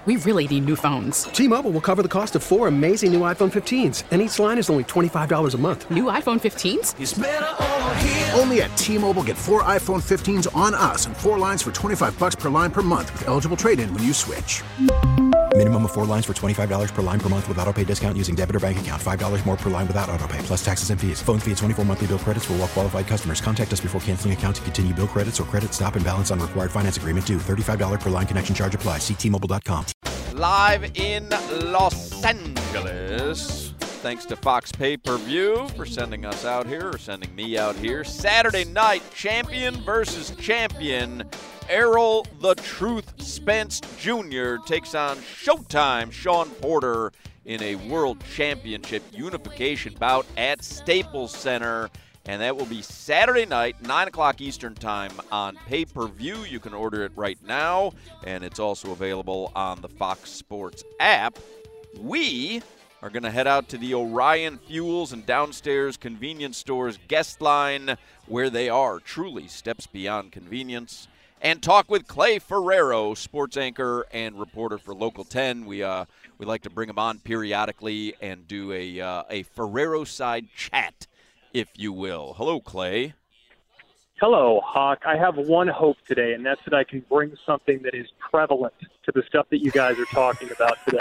We really need new phones. T-Mobile will cover the cost of 4 amazing new iPhone 15s, and each line is only $25 a month. New iPhone 15s? It's better over here. Only at T-Mobile, get 4 iPhone 15s on us and 4 lines for $25 per line per month with eligible trade-in when you switch. Minimum of 4 lines for $25 per line per month with autopay discount using debit or bank account. $5 more per line without autopay, plus taxes and fees. Phone fee at 24 monthly bill credits for well-qualified customers. Contact us before canceling account to continue bill credits or credit stop and balance on required finance agreement due. $35 per line connection charge applies. See T-Mobile.com. Live in Los Angeles. Thanks to Fox Pay-Per-View for sending us out here, or sending me out here. Saturday night, champion versus champion. Errol the Truth Spence Jr. takes on Showtime Shawn Porter in a World Championship unification bout at Staples Center. And that will be Saturday night, 9 o'clock Eastern Time on pay-per-view. You can order it right now, and it's also available on the Fox Sports app. We are going to head out to the Orion Fuels and Downstairs Convenience Stores guest line, where they are truly steps beyond convenience, and talk with Clay Ferrero, sports anchor and reporter for Local 10. We like to bring him on periodically and do a Ferrero side chat, if you will. Hello, Clay. Hello, Hawk. I have one hope today, and that's that I can bring something that is prevalent to the stuff that you guys are talking about today.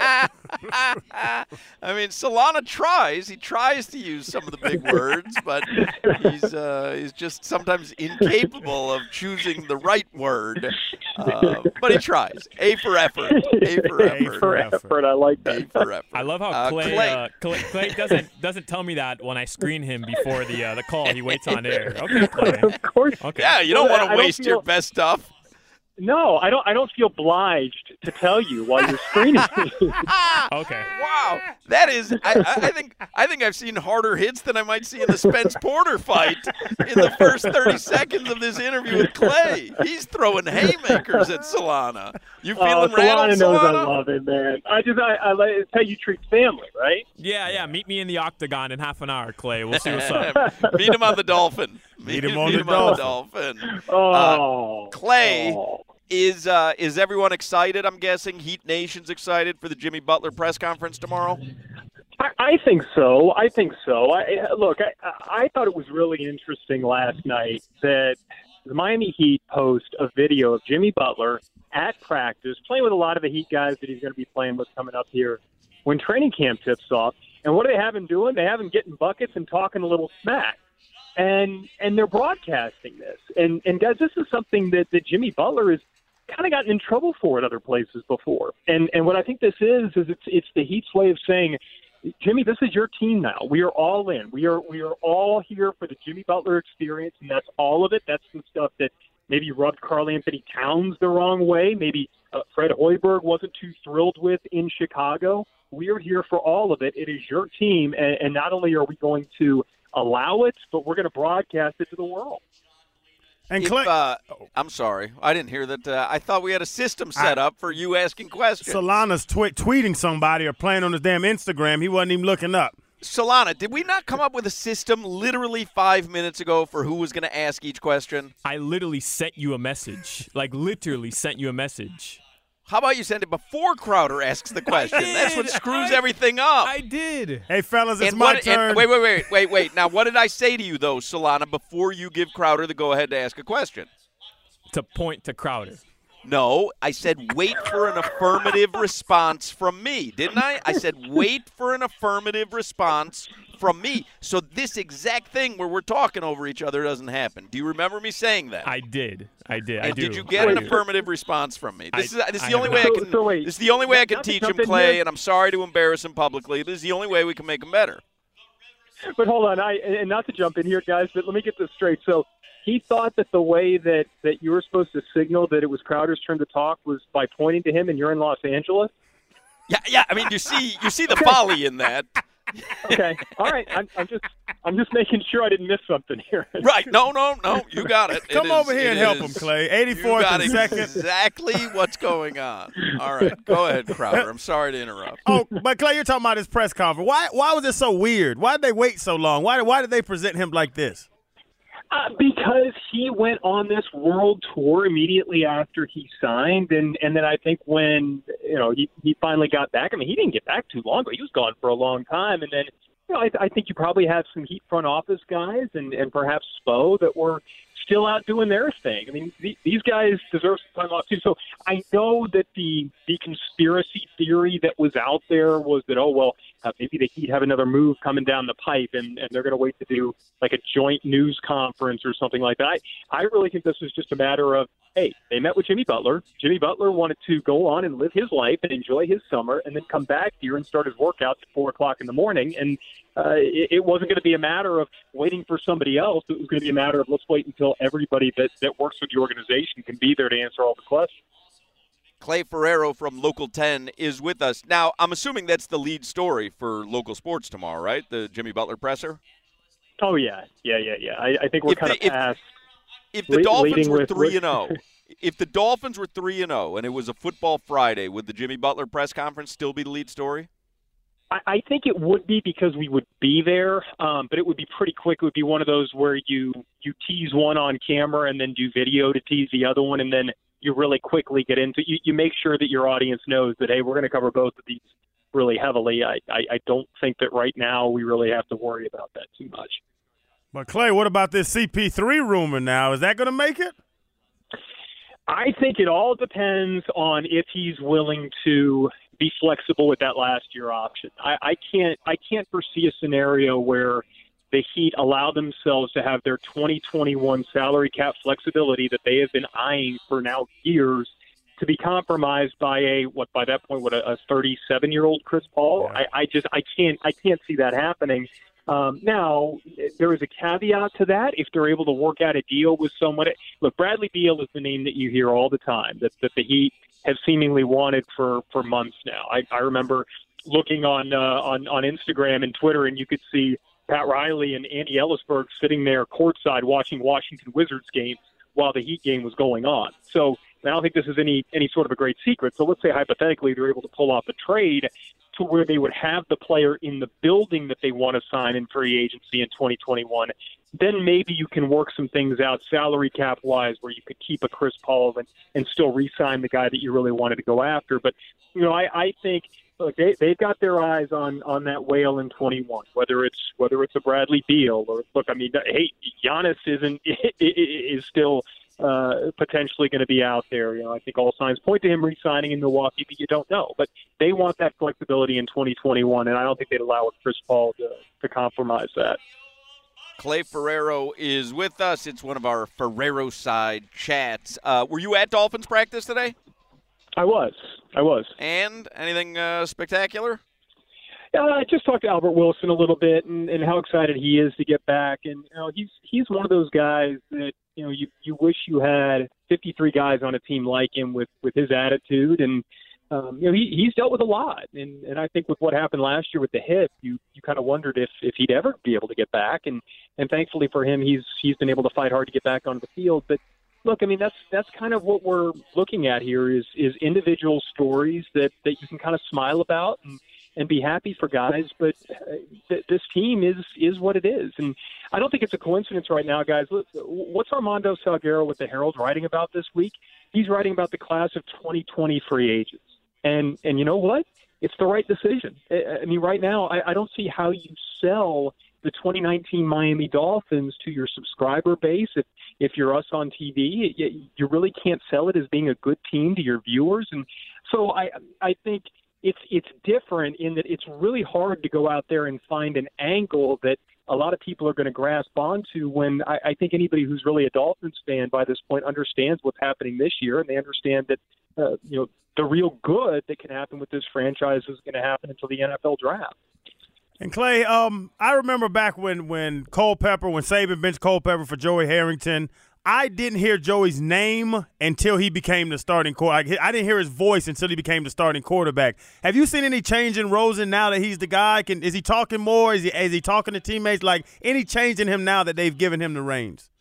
I mean, Solana tries. He tries to use some of the big words, but he's just sometimes incapable of choosing the right word. But he tries. A for effort. A for effort. A for effort. I like that. A for effort. I love how Clay doesn't tell me that when I screen him before the call. He waits on air. Okay, Clay. Of course. Okay. Yeah, you don't want to waste your best stuff. No, I don't feel obliged to tell you while you're screening me. Okay. Wow, that is. I think I've seen harder hits than I might see in the Spence Porter fight in the first 30 seconds of this interview with Clay. He's throwing haymakers at Solana. You feeling rattled, Solana knows Solana? I love it, man. It's how you treat family, right? Yeah. Meet me in the octagon in half an hour, Clay. We'll see what's up. Meet him on the Dolphin. Meet him on the Dolphin. Clay. Is everyone excited? I'm guessing Heat Nation's excited for the Jimmy Butler press conference tomorrow? I think so. I thought it was really interesting last night that the Miami Heat post a video of Jimmy Butler at practice playing with a lot of the Heat guys that he's going to be playing with coming up here when training camp tips off. And what do they have him doing? They have him getting buckets and talking a little smack. And they're broadcasting this. And guys, this is something that Jimmy Butler has kind of gotten in trouble for at other places before. And what I think this is it's the Heat's way of saying, Jimmy, this is your team now. We are all in. We are all here for the Jimmy Butler experience, and that's all of it. That's some stuff that maybe rubbed Karl-Anthony Towns the wrong way. Maybe Fred Hoiberg wasn't too thrilled with in Chicago. We are here for all of it. It is your team, and not only are we going to allow it, but we're going to broadcast it to the world. And Clay, I'm sorry, I didn't hear that. I thought we had a system set up for you asking questions. Solana's tweeting somebody or playing on his damn Instagram. He wasn't even looking up. Solana, did we not come up with a system literally 5 minutes ago for who was going to ask each question? I literally sent you a message. Literally sent you a message. How about you send it before Crowder asks the question? That's what screws everything up. I did. Hey, fellas, it's my turn. Wait. Now, what did I say to you, though, Solana, before you give Crowder the go-ahead to ask a question? To point to Crowder. No, I said wait for an affirmative response from me, didn't I? I said wait for an affirmative response from me. So this exact thing where we're talking over each other doesn't happen. Do you remember me saying that? I did. And did you get an affirmative response from me? This is the only way I can. This is the only way I can teach him, Clay. And I'm sorry to embarrass him publicly. This is the only way we can make him better. But hold on, and not to jump in here, guys, but let me get this straight. So he thought that the way that you were supposed to signal that it was Crowder's turn to talk was by pointing to him, and you're in Los Angeles. Yeah. I mean, you see the folly in that. Okay. All right. I'm just making sure I didn't miss something here. Right. No. You got it. Come over here and help him, Clay. 84th and second. Exactly what's going on. All right. Go ahead, Crowder. I'm sorry to interrupt. Oh, but Clay, you're talking about his press conference. Why was it so weird? Why did they wait so long? Why did they present him like this? Because he went on this world tour immediately after he signed, and then I think when he finally got back. I mean, he didn't get back too long ago. He was gone for a long time, and then I think you probably had some Heat front office guys and perhaps Spo that were still out doing their thing. I mean, these guys deserve some time off too. So I know that the conspiracy theory that was out there was that, maybe the Heat have another move coming down the pipe and they're going to wait to do like a joint news conference or something like that. I really think this was just a matter of, hey, they met with Jimmy Butler. Jimmy Butler wanted to go on and live his life and enjoy his summer and then come back here and start his workouts at 4 o'clock in the morning. And it wasn't going to be a matter of waiting for somebody else. It was going to be a matter of let's wait until everybody that works with the organization can be there to answer all the questions. Clay Ferrero from Local 10 is with us. Now, I'm assuming that's the lead story for local sports tomorrow, right? The Jimmy Butler presser? Oh, yeah. I think we're kind of past. If the Dolphins were 3-0, if the Dolphins were 3-0 and it was a football Friday, would the Jimmy Butler press conference still be the lead story? I think it would be because we would be there, but it would be pretty quick. It would be one of those where you tease one on camera and then do video to tease the other one, and then you really quickly get into – you make sure that your audience knows that, hey, we're going to cover both of these really heavily. I don't think that right now we really have to worry about that too much. But, Clay, what about this CP3 rumor now? Is that going to make it? I think it all depends on if he's willing to be flexible with that last year option. I can't foresee a scenario where the Heat allow themselves to have their 2021 salary cap flexibility that they have been eyeing for now years to be compromised by a 37-year-old Chris Paul. Yeah. I can't see that happening. Now, there is a caveat to that. If they're able to work out a deal with someone, look, Bradley Beal is the name that you hear all the time that the Heat have seemingly wanted for months now. I remember looking on Instagram and Twitter, and you could see Pat Riley and Andy Ellisberg sitting there courtside watching Washington Wizards games while the Heat game was going on. So I don't think this is any sort of a great secret. So let's say hypothetically they're able to pull off a trade to where they would have the player in the building that they want to sign in free agency in 2021, then maybe you can work some things out salary cap wise where you could keep a Chris Paul and still re-sign the guy that you really wanted to go after. But, I think look, they've got their eyes on that whale in 21, whether it's a Bradley Beal or look, I mean, hey, Giannis is still potentially going to be out there. I think all signs point to him re-signing in Milwaukee, but you don't know. But they want that flexibility in 2021, and I don't think they'd allow Chris Paul to compromise that. Clay Ferrero is with us. It's one of our Ferrero side chats. Were you at Dolphins practice today? I was. And anything spectacular? I just talked to Albert Wilson a little bit and how excited he is to get back. And he's one of those guys that you wish you had 53 guys on a team like him with his attitude. And he's dealt with a lot. And I think with what happened last year with the hip, you kind of wondered if he'd ever be able to get back. And thankfully for him, he's been able to fight hard to get back onto the field. But look, I mean, that's kind of what we're looking at here is individual stories that you can kind of smile about and be happy for guys, but this team is what it is. And I don't think it's a coincidence right now, guys. What's Armando Salguero with the Herald writing about this week? He's writing about the class of 2020 free agents. And you know what? It's the right decision. I mean, right now, I don't see how you sell the 2019 Miami Dolphins to your subscriber base. If you're us on TV, you really can't sell it as being a good team to your viewers. And so I think it's different in that it's really hard to go out there and find an angle that a lot of people are going to grasp onto when I think anybody who's really a Dolphins fan by this point understands what's happening this year, and they understand that the real good that can happen with this franchise is going to happen until the NFL draft. And Clay, I remember back when Saban benched Culpepper for Joey Harrington, I didn't hear Joey's name until he became the starting quarterback. I didn't hear his voice until he became the starting quarterback. Have you seen any change in Rosen now that he's the guy? Is he talking more? Is he talking to teammates? Like any change in him now that they've given him the reins?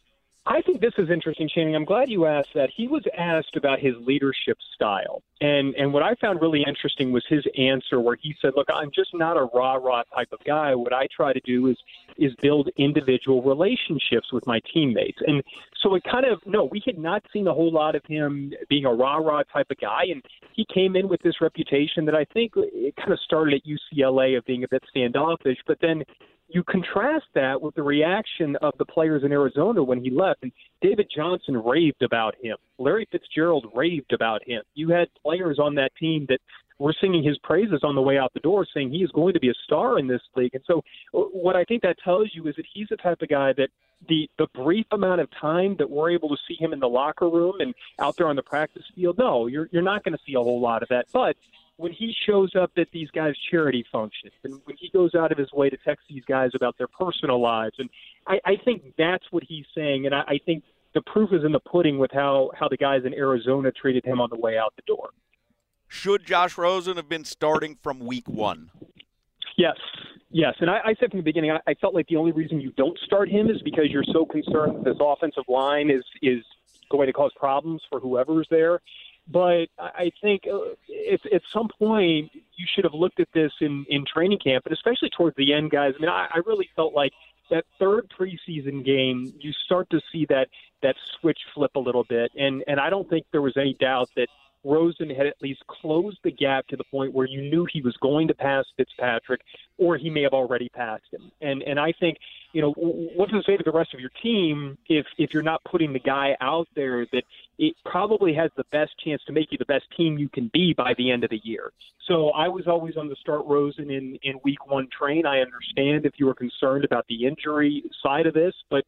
I think this is interesting, Channing. I'm glad you asked that. He was asked about his leadership style. And what I found really interesting was his answer where he said, look, I'm just not a rah-rah type of guy. What I try to do is build individual relationships with my teammates. And so it kind of, no, we had not seen a whole lot of him being a rah-rah type of guy. And he came in with this reputation that I think it kind of started at UCLA of being a bit standoffish. But then you contrast that with the reaction of the players in Arizona when he left, and David Johnson raved about him. Larry Fitzgerald raved about him. You had players on that team that were singing his praises on the way out the door, saying he is going to be a star in this league. And so what I think that tells you is that he's the type of guy that the brief amount of time that we're able to see him in the locker room and out there on the practice field, no, you're not going to see a whole lot of that. But when he shows up at these guys' charity functions and when he goes out of his way to text these guys about their personal lives, and I think that's what he's saying. And I think the proof is in the pudding with how the guys in Arizona treated him on the way out the door. Should Josh Rosen have been starting from week one? Yes. And I said from the beginning, I felt like the only reason you don't start him is because you're so concerned that this offensive line is going to cause problems for whoever's there. But I think at some point you should have looked at this in training camp, and especially towards the end, guys. I mean, I really felt like that third preseason game, you start to see that switch flip a little bit. And I don't think there was any doubt that Rosen had at least closed the gap to the point where you knew he was going to pass Fitzpatrick, or he may have already passed him. And I think, what does it say to the rest of your team if you're not putting the guy out there that it probably has the best chance to make you the best team you can be by the end of the year? So I was always on the start Rosen in week one train. I understand if you were concerned about the injury side of this, but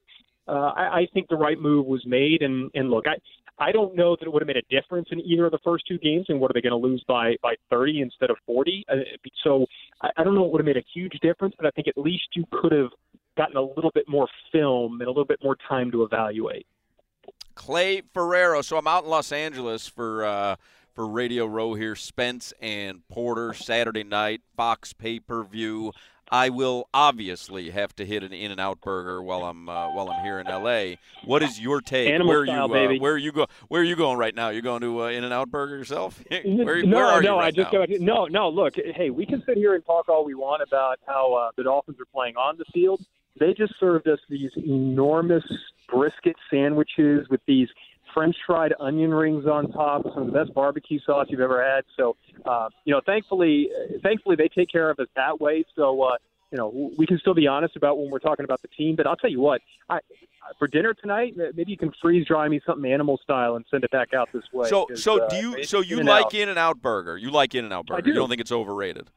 I think the right move was made. And look, I don't know that it would have made a difference in either of the first two games. And what are they going to lose by 30 instead of 40? So I don't know it would have made a huge difference, but I think at least you could have gotten a little bit more film and a little bit more time to evaluate. Clay Ferrero. So I'm out in Los Angeles for Radio Row here. Spence and Porter, Saturday night, Fox pay-per-view. I will obviously have to hit an In-N-Out burger while I'm here in L.A. What is your take? Animal style, baby. Where are you going right now? You going to In-N-Out burger yourself? Where are you I just go. No. Look, hey, we can sit here and talk all we want about how the Dolphins are playing on the field. They just served us these enormous brisket sandwiches with these French fried onion rings on top, some of the best barbecue sauce you've ever had. So, thankfully they take care of us that way. So, we can still be honest about when we're talking about the team. But I'll tell you what, for dinner tonight, maybe you can freeze dry me something animal style and send it back out this way. So you like In-N-Out burger? You like In-N-Out burger? I do. You don't think it's overrated?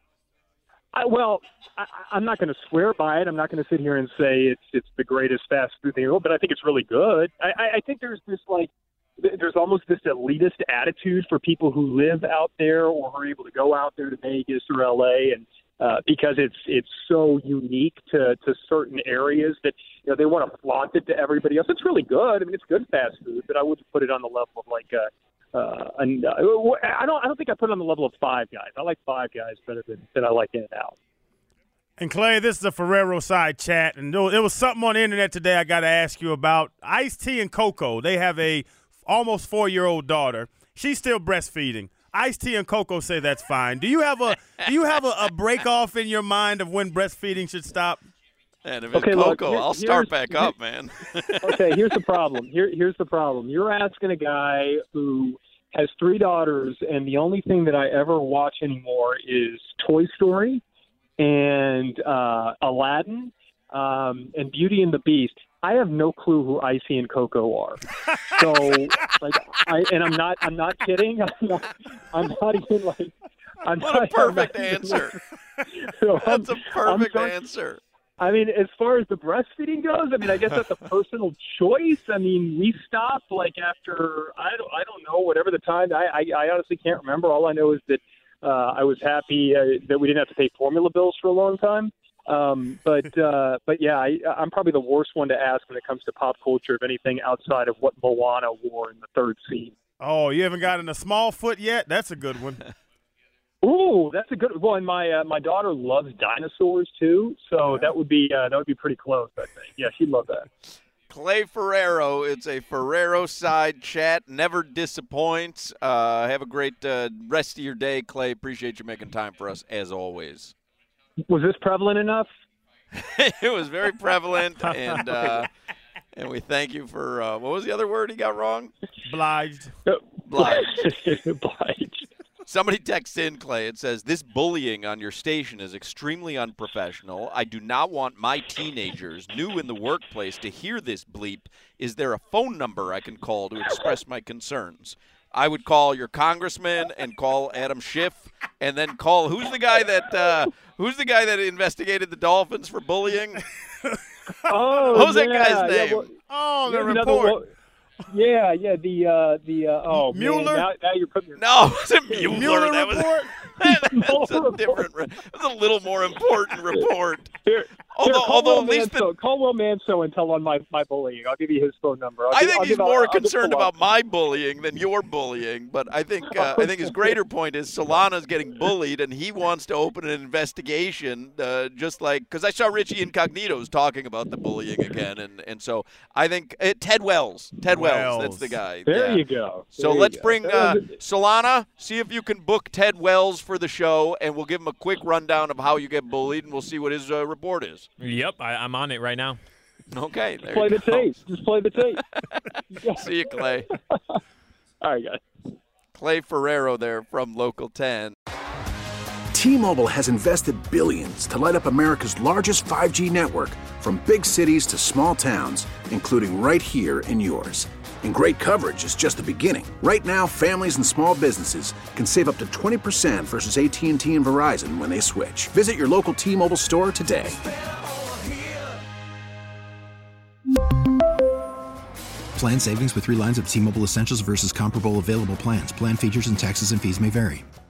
I'm not going to swear by it. I'm not going to sit here and say it's the greatest fast food thing, but I think it's really good. I think there's almost this elitist attitude for people who live out there or are able to go out there to Vegas or LA, and because it's so unique to certain areas that they want to flaunt it to everybody else. It's really good. I mean, it's good fast food, but I wouldn't put it on the level of I don't think I put it on the level of Five Guys. I like Five Guys better than I like In-N-Out. And, Clay, this is the Ferrero side chat, and there was something on the internet today I got to ask you about. Ice-T and Coco, they have a almost 4-year-old daughter. She's still breastfeeding. Ice-T and Coco say that's fine. Do you have a break off in your mind of when breastfeeding should stop? And if it's Coco, I'll start back up, man. Okay, here's the problem. Here's the problem. You're asking a guy who has 3 daughters, and the only thing that I ever watch anymore is Toy Story and Aladdin and Beauty and the Beast. I have no clue who Icy and Coco are. So, I'm not kidding. I'm not even like. What a perfect answer. So That's a perfect answer. I mean, as far as the breastfeeding goes, I mean, I guess that's a personal choice. I mean, we stopped after I don't know, whatever the time. I honestly can't remember. All I know is that I was happy that we didn't have to pay formula bills for a long time. But yeah, I'm probably the worst one to ask when it comes to pop culture of anything outside of what Moana wore in the third scene. Oh, you haven't gotten a small foot yet? That's a good one. Ooh, that's a good one. And my daughter loves dinosaurs too, so that would be pretty close, I think. Yeah, she'd love that. Clay Ferrero. It's a Ferrero side chat. Never disappoints. Have a great rest of your day, Clay. Appreciate you making time for us, as always. Was this prevalent enough? It was very prevalent, and we thank you for what was the other word he got wrong? Obliged. Obliged. Somebody texts in, Clay. It says, this bullying on your station is extremely unprofessional. I do not want my teenagers, new in the workplace, to hear this bleep. Is there a phone number I can call to express my concerns? I would call your congressman and call Adam Schiff, and then call who's the guy that investigated the Dolphins for bullying? Oh, what was that guy's name? The report. Yeah, Mueller? Man, now you're putting No, it wasn't Mueller. Mueller That report? That's a different. That's a little more important report. Call Although at least call Will Manso and tell on my bullying. I'll give you his phone number. I think he's more concerned about my bullying than your bullying. But I think his greater point is Solana's getting bullied, and he wants to open an investigation, just like because I saw Richie Incognito's talking about the bullying again, and so I think Ted Wells. That's the guy. There you go. So let's bring Solana. See if you can book Ted Wells for the show, and we'll give him a quick rundown of how you get bullied, and we'll see what his report is. Yep, I'm on it right now. Okay, Just play the tape. Just play the tape. See you, Clay. All right, guys. Clay Ferrero there from Local 10. T-Mobile has invested billions to light up America's largest 5G network, from big cities to small towns, including right here in yours. And great coverage is just the beginning. Right now, families and small businesses can save up to 20% versus AT&T and Verizon when they switch. Visit your local T-Mobile store today. Plan savings with 3 lines of T-Mobile Essentials versus comparable available plans. Plan features and taxes and fees may vary.